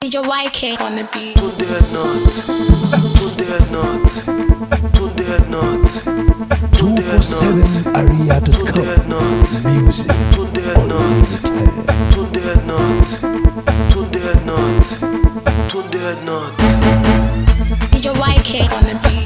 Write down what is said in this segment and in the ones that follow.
DJ YK on the beat. Tunde not, Tunde not, Tunde not, Tunde not, 247area.com. Music Tunde not, Tunde not, Tunde not, Tunde not. DJ YK on the beat.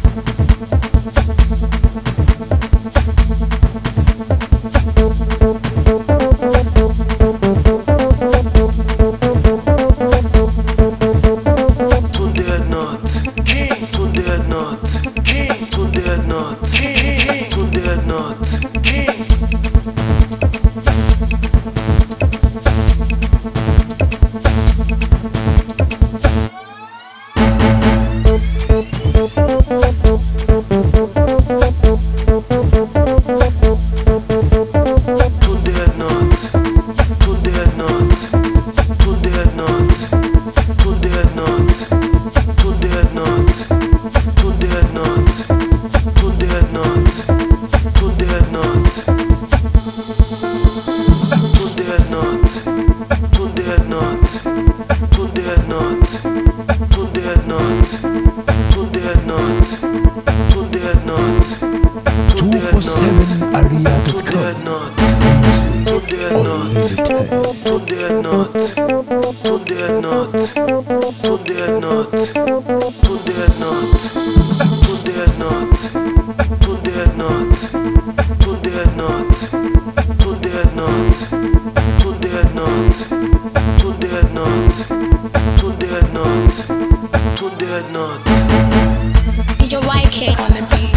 DJ YK on the beat.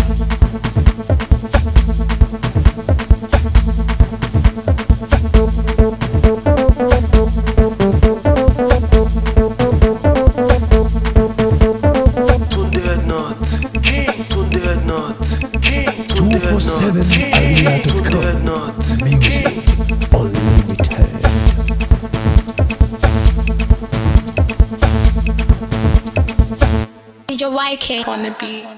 DJ YK on the beat.